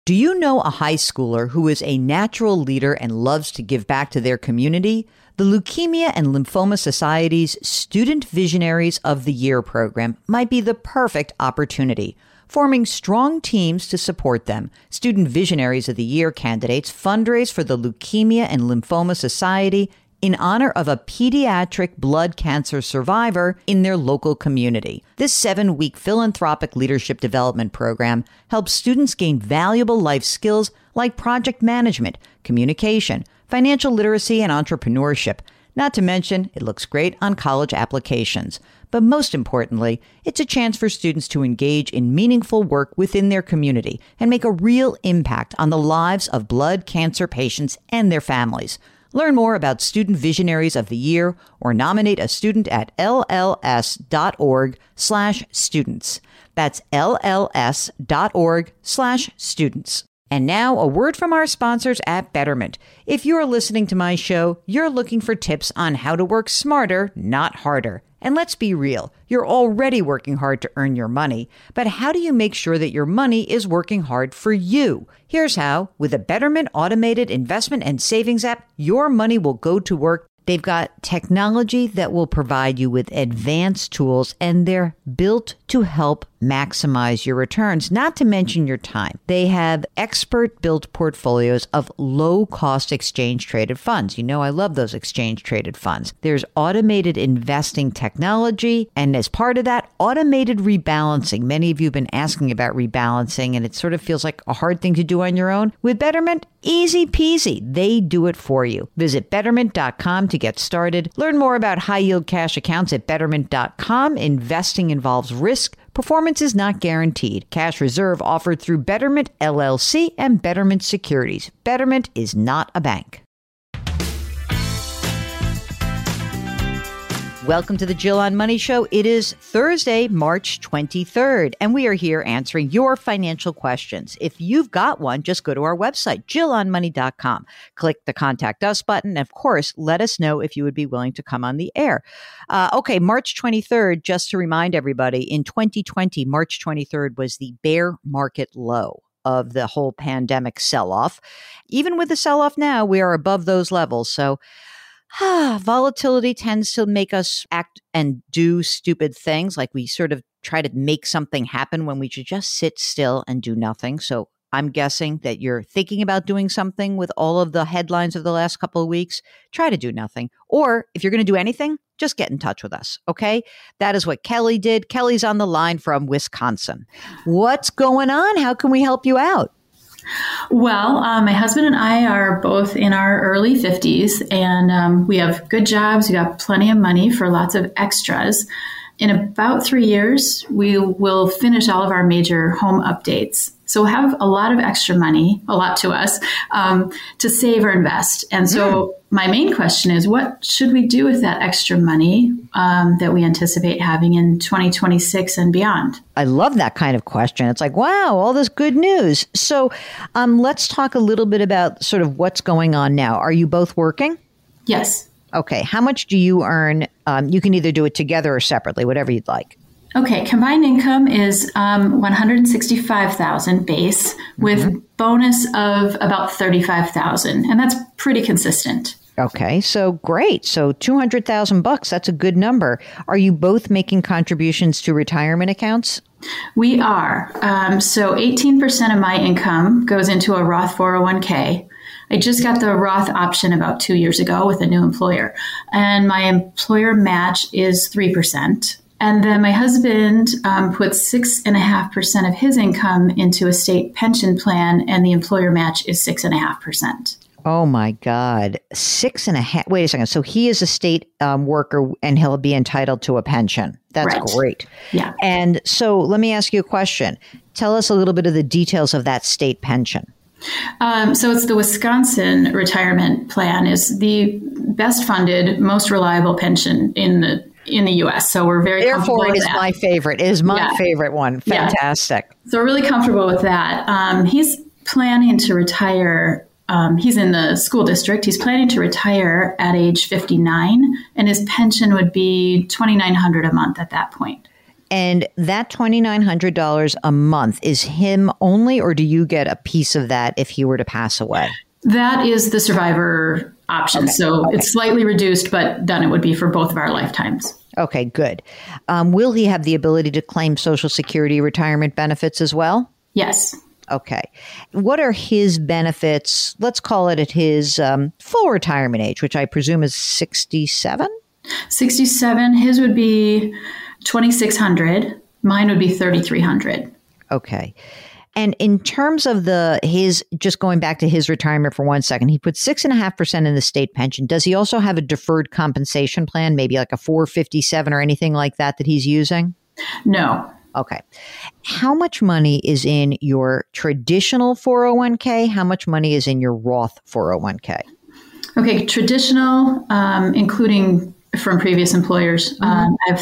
Do you know a high schooler who is a natural leader and loves to give back to their community? The Leukemia and Lymphoma Society's Student Visionaries of the Year program might be the perfect opportunity. Forming strong teams to support them, Student Visionaries of the Year candidates fundraise for the Leukemia and Lymphoma Society in honor of a pediatric blood cancer survivor in their local community. This 7-week philanthropic leadership development program helps students gain valuable life skills like project management, communication, financial literacy, and entrepreneurship. Not to mention, it looks great on college applications. But most importantly, it's a chance for students to engage in meaningful work within their community and make a real impact on the lives of blood cancer patients and their families. Learn more about Student Visionaries of the Year or nominate a student at lls.org/students. That's lls.org/students. And now a word from our sponsors at Betterment. If you are listening to my show, you're looking for tips on how to work smarter, not harder. And let's be real, you're already working hard to earn your money, but how do you make sure that your money is working hard for you? Here's how. With a Betterment automated investment and savings app, your money will go to work. They've got technology that will provide you with advanced tools, and they're built to help maximize your returns, not to mention your time. They have expert-built portfolios of low-cost exchange-traded funds. You know I love those exchange-traded funds. There's automated investing technology, and as part of that, automated rebalancing. Many of you have been asking about rebalancing, and it sort of feels like a hard thing to do on your own. With Betterment, easy peasy. They do it for you. Visit Betterment.com to get started. Learn more about high-yield cash accounts at Betterment.com. Investing involves risk. Performance is not guaranteed. Cash reserve offered through Betterment LLC and Betterment Securities. Betterment is not a bank. Welcome to the Jill on Money Show. It is Thursday, March 23rd, and we are here answering your financial questions. If you've got one, just go to our website, JillOnMoney.com. Click the Contact Us button. And of course, let us know if you would be willing to come on the air. Okay, March 23rd, just to remind everybody, in 2020, March 23rd was the bear market low of the whole pandemic sell-off. Even with the sell-off now, we are above those levels. So volatility tends to make us act and do stupid things, like we sort of try to make something happen when we should just sit still and do nothing. So I'm guessing that you're thinking about doing something with all of the headlines of the last couple of weeks. Try to do nothing. Or if you're going to do anything, just get in touch with us, okay? That is what Kelly did. Kelly's on the line from Wisconsin. What's going on? How can we help you out? Well, my husband and I are both in our early 50s, and we have good jobs. We got plenty of money for lots of extras. In about 3 years, we will finish all of our major home updates. So we'll have a lot of extra money, a lot to us, to save or invest. And so my main question is, what should we do with that extra money that we anticipate having in 2026 and beyond? I love that kind of question. It's like, wow, all this good news. So let's talk a little bit about sort of what's going on now. Are you both working? Yes. Okay. How much do you earn? You can either do it together or separately, whatever you'd like. Okay, combined income is $165,000 base with bonus of about $35,000, and that's pretty consistent. Okay, so great. So $200,000, that's a good number. Are you both making contributions to retirement accounts? We are. So 18% of my income goes into a Roth 401k. I just got the Roth option about 2 years ago with a new employer, and my employer match is 3%. And then my husband puts 6.5% of his income into a state pension plan, and the employer match is 6.5%. Oh my God. 6.5. Wait a second. So he is a state worker and he'll be entitled to a pension. That's right. Great. Yeah. And so let me ask you a question. Tell us a little bit of the details of that state pension. So it's the Wisconsin retirement plan is the best funded, most reliable pension in the U.S. So we're very comfortable with that. Therefore, it is my favorite. It is my favorite one. Fantastic. Yeah. So we're really comfortable with that. He's planning to retire. He's in the school district. He's planning to retire at age 59, and his pension would be $2,900 a month at that point. And that $2,900 a month is him only, or do you get a piece of that if he were to pass away? That is the survivor option. Okay. So it's slightly reduced, but then it would be for both of our lifetimes. Okay, good. Will he have the ability to claim Social Security retirement benefits as well? Yes. Okay. What are his benefits? Let's call it at his full retirement age, which I presume is 67? 67. His would be $2,600. Mine would be $3,300. Okay. And in terms of just going back to his retirement for 1 second, he put 6.5% in the state pension. Does he also have a deferred compensation plan, maybe like a 457 or anything like that he's using? No. Okay. How much money is in your traditional 401k? How much money is in your Roth 401k? Okay. Traditional, including from previous employers, I have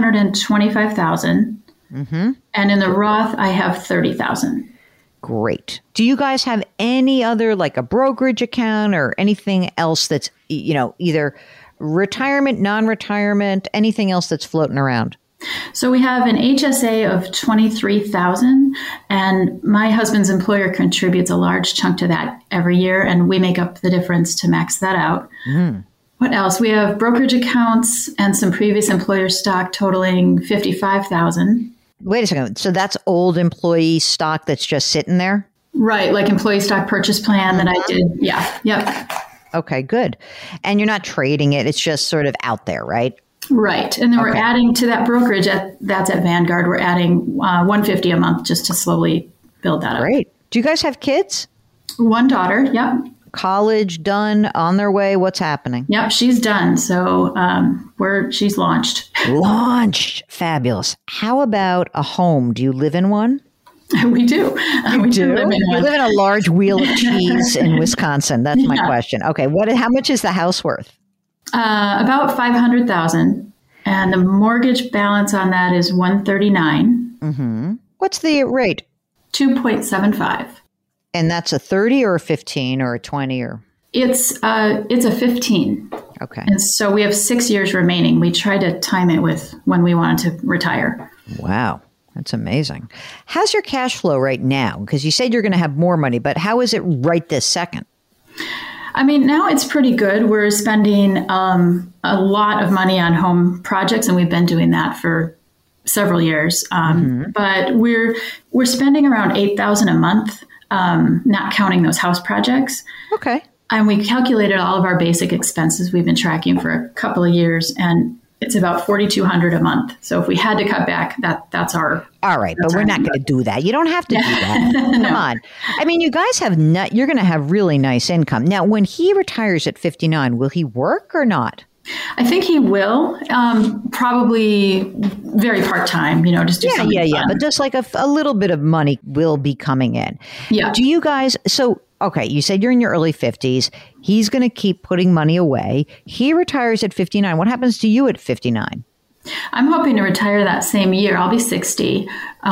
$325,000. Mm-hmm. And in the Roth, I have $30,000. Great. Do you guys have any other, like a brokerage account or anything else that's, either retirement, non-retirement, anything else that's floating around? So we have an HSA of $23,000, and my husband's employer contributes a large chunk to that every year, and we make up the difference to max that out. Mm. What else? We have brokerage accounts and some previous employer stock totaling $55,000. Wait a second. So that's old employee stock that's just sitting there? Right. Like employee stock purchase plan that I did. Yeah. Yep. Okay, good. And you're not trading it. It's just sort of out there, right? Right. And then we're adding to that brokerage that's at Vanguard. We're adding $150 a month just to slowly build that up. Great. Do you guys have kids? One daughter. Yep. College done, on their way. What's happening? Yep, she's done. So she's launched. Launched. Fabulous. How about a home? Do you live in one? We do. We do live in one. You live in a large wheel of cheese in Wisconsin. That's my question. Okay. How much is the house worth? About $500,000. And the mortgage balance on that is $139,000. Mm-hmm. What's the rate? 2.75. And that's a 30 or a 15 or a 20 or? It's a 15. Okay. And so we have 6 years remaining. We tried to time it with when we wanted to retire. Wow. That's amazing. How's your cash flow right now? Because you said you're going to have more money, but how is it right this second? I mean, now it's pretty good. We're spending a lot of money on home projects, and we've been doing that for several years. But we're spending around $8,000 a month. Not counting those house projects. Okay. And we calculated all of our basic expenses we've been tracking for a couple of years, and it's about $4,200 a month. So if we had to cut back, that's our... All right, but we're not going to do that. You don't have to do that. Come on. I mean, you guys you're going to have really nice income. Now, when he retires at 59, will he work or not? I think he will, probably very part-time, just do something fun. But just like a little bit of money will be coming in. Yeah. Do you guys, you said you're in your early 50s. He's going to keep putting money away. He retires at 59. What happens to you at 59? I'm hoping to retire that same year. I'll be 60.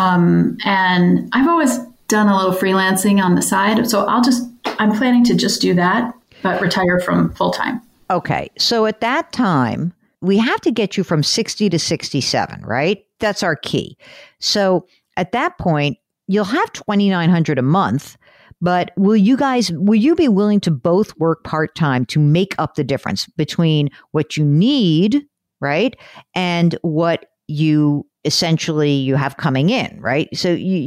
And I've always done a little freelancing on the side. So I'm planning to just do that, but retire from full-time. Okay. So at that time, we have to get you from 60 to 67, right? That's our key. So at that point, you'll have $2,900 a month, but will you be willing to both work part-time to make up the difference between what you need, right? And what you have coming in, right? So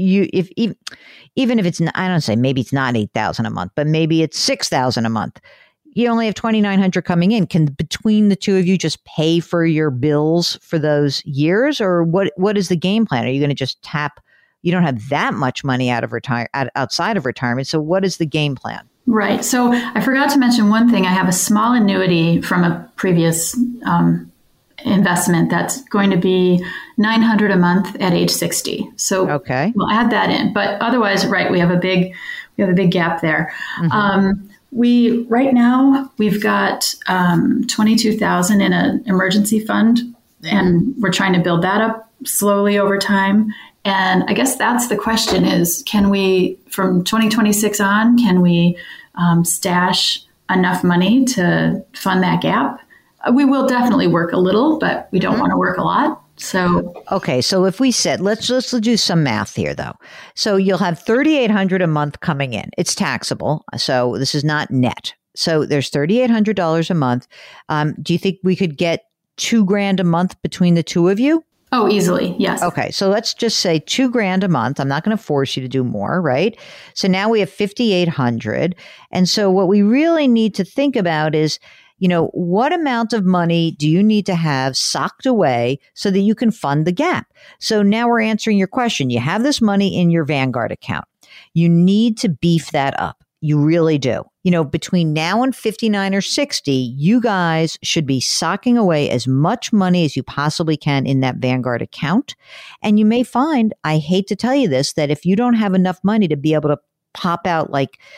even if it's, I don't say, maybe it's not $8,000 a month, but maybe it's $6,000 a month. You only have $2,900 coming in. Can between the two of you just pay for your bills for those years, or what is the game plan? Are you going to just tap? You don't have that much money outside of retirement. So what is the game plan? Right. So I forgot to mention one thing. I have a small annuity from a previous investment that's going to be $900 a month at age 60. So we'll add that in. But otherwise, right, we have a big gap there. Mm-hmm. Right now we've got $22,000 in an emergency fund, and we're trying to build that up slowly over time. And I guess that's the question: is can we, from 2026 on, can we stash enough money to fund that gap? We will definitely work a little, but we don't want to work a lot. So, okay. So if we said, let's do some math here though. So you'll have $3,800 a month coming in. It's taxable. So this is not net. So there's $3,800 a month. Do you think we could get $2,000 a month between the two of you? Oh, easily. Yes. Okay. So let's just say $2,000 a month. I'm not going to force you to do more, right? So now we have 5,800. And so what we really need to think about is, what amount of money do you need to have socked away so that you can fund the gap? So now we're answering your question. You have this money in your Vanguard account. You need to beef that up. You really do. Between now and 59 or 60, you guys should be socking away as much money as you possibly can in that Vanguard account. And you may find, I hate to tell you this, that if you don't have enough money to be able to pop out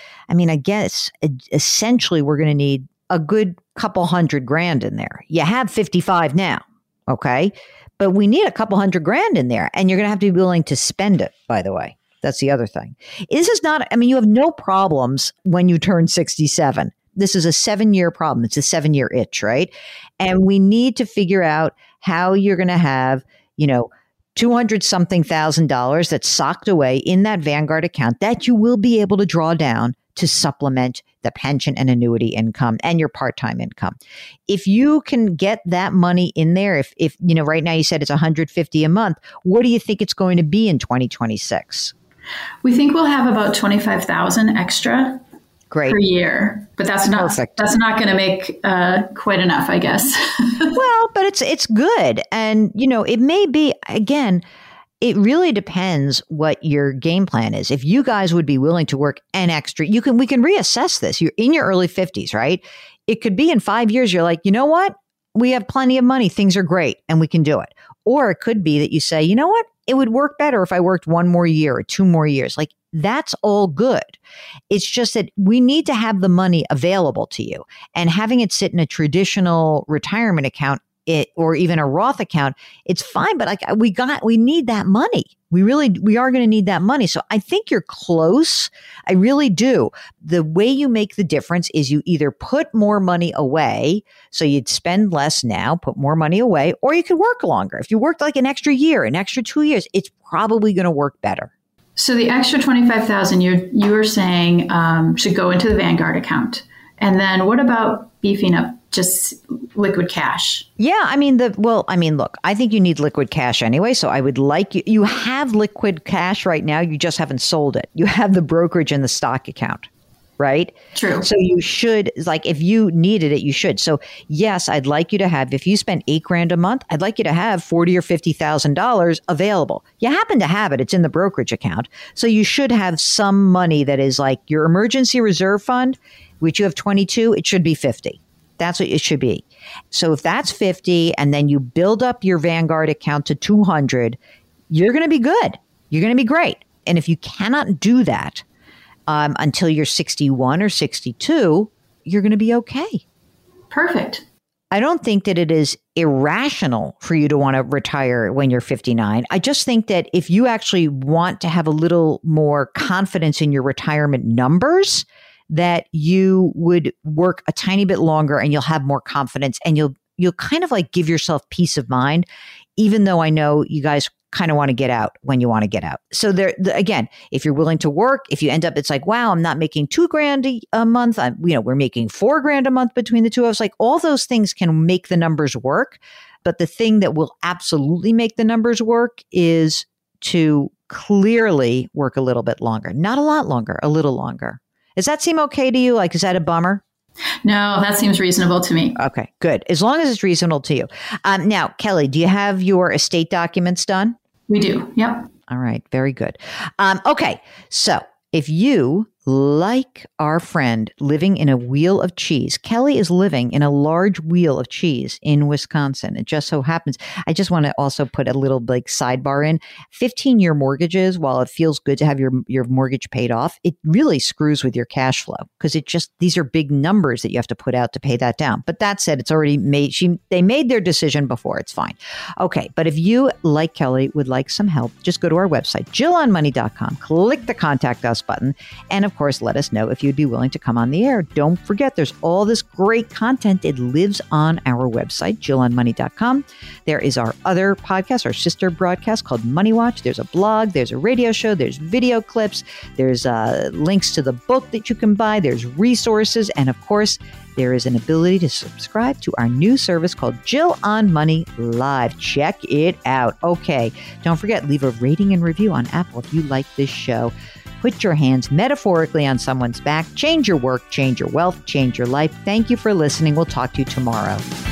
I guess essentially we're going to need a good couple $100,000 in there. You have 55 now. Okay. But we need a couple $100,000 in there, and you're going to have to be willing to spend it, by the way. That's the other thing. This is not, you have no problems when you turn 67. This is a 7-year problem. It's a 7-year itch, right? And we need to figure out how you're going to have, $200-something thousand that's socked away in that Vanguard account that you will be able to draw down to supplement the pension and annuity income and your part-time income. If you can get that money in there, if right now you said it's $150 a month, what do you think it's going to be in 2026? We think we'll have about $25,000 extra per year, but that's not perfect. That's not going to make quite enough, I guess. Well, but it's good, and it may be again. It really depends what your game plan is. If you guys would be willing to work an extra, we can reassess this. You're in your early 50s, right? It could be in 5 years. You're like, you know what? We have plenty of money. Things are great and we can do it. Or it could be that you say, you know what? It would work better if I worked 1 more year or 2 more years. That's all good. It's just that we need to have the money available to you, and having it sit in a traditional retirement account or even a Roth account, it's fine. But we need that money. We are going to need that money. So I think you're close. I really do. The way you make the difference is you either put more money away, so you'd spend less now, put more money away, or you could work longer. If you worked an extra year, an extra 2 years, it's probably going to work better. So the extra $25,000 you were saying should go into the Vanguard account. And then what about beefing up just liquid cash? Yeah, look, I think you need liquid cash anyway. So I would like you have liquid cash right now. You just haven't sold it. You have the brokerage and the stock account, right? True. So you should, if you needed it, you should. So yes, I'd like you to have, if you spend $8,000 a month, I'd like you to have $40,000 or $50,000 available. You happen to have it. It's in the brokerage account. So you should have some money that is your emergency reserve fund, which you have 22, it should be 50. That's what it should be. So if that's 50 and then you build up your Vanguard account to 200, you're going to be good. You're going to be great. And if you cannot do that until you're 61 or 62, you're going to be okay. Perfect. I don't think that it is irrational for you to want to retire when you're 59. I just think that if you actually want to have a little more confidence in your retirement numbers, that you would work a tiny bit longer and you'll have more confidence, and you'll kind of give yourself peace of mind, even though I know you guys kind of want to get out when you want to get out. So again, if you're willing to work, if you end up, it's wow, I'm not making $2,000 a month. We're making $4,000 a month between the two of us. All those things can make the numbers work. But the thing that will absolutely make the numbers work is to clearly work a little bit longer, not a lot longer, a little longer. Does that seem okay to you? Is that a bummer? No, that seems reasonable to me. Okay, good. As long as it's reasonable to you. Now, Kelly, do you have your estate documents done? We do. Yep. All right. Very good. Okay. So if you, like our friend living in a wheel of cheese, Kelly is living in a large wheel of cheese in Wisconsin. It just so happens. I just want to also put a little sidebar in. 15-year mortgages, while it feels good to have your mortgage paid off, it really screws with your cash flow, because these are big numbers that you have to put out to pay that down. But that said, it's already made. They made their decision before. It's fine. Okay. But if you, like Kelly, would like some help, just go to our website, JillOnMoney.com, click the Contact Us button, and of course, let us know if you'd be willing to come on the air. Don't forget, there's all this great content. It lives on our website, JillOnMoney.com. There is our other podcast, our sister broadcast called Money Watch. There's a blog, there's a radio show, there's video clips, there's links to the book that you can buy, there's resources, and of course, there is an ability to subscribe to our new service called Jill on Money Live. Check it out. Okay, don't forget, leave a rating and review on Apple if you like this show. Put your hands metaphorically on someone's back. Change your work, change your wealth, change your life. Thank you for listening. We'll talk to you tomorrow.